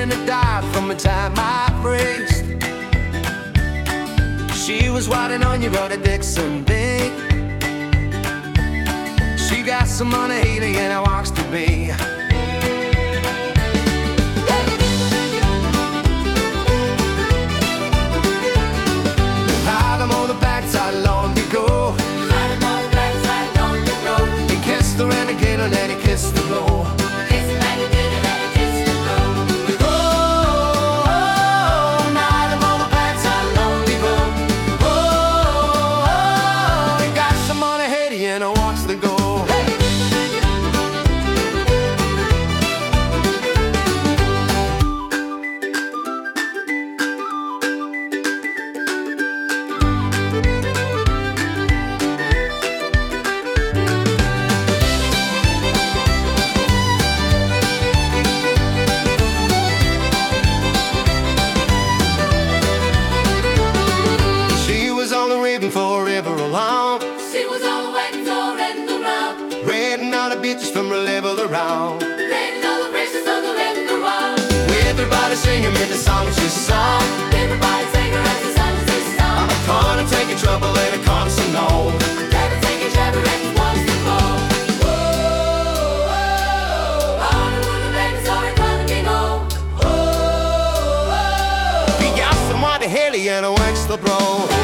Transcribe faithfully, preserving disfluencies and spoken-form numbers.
and it died from the time I praised. She was white on you, wrote a Dixon Big. She got some money, Haley, and it walks to be. Hide them on the backside long ago. Hide them on the backside long ago. He kissed the renegade and then he kissed the blow. Kissed the renegade and then he kissed the blow. Oh, oh, oh, hide them on the backside long ago. Oh, oh, oh, he got some money, Haiti, and he walks the go. For a river along, she was all waiting for in the round, raiding all the bitches from a level around, raiding all the bridges on the river around. Everybody singing me the song she sung. Everybody sing her as the song she sung. I'm a con and taking trouble and a constant no. Never taking trouble and he wants to go. Whoa, whoa, all the women baby saw it coming, king home. Whoa, whoa, He got some white Haley and a works the bro.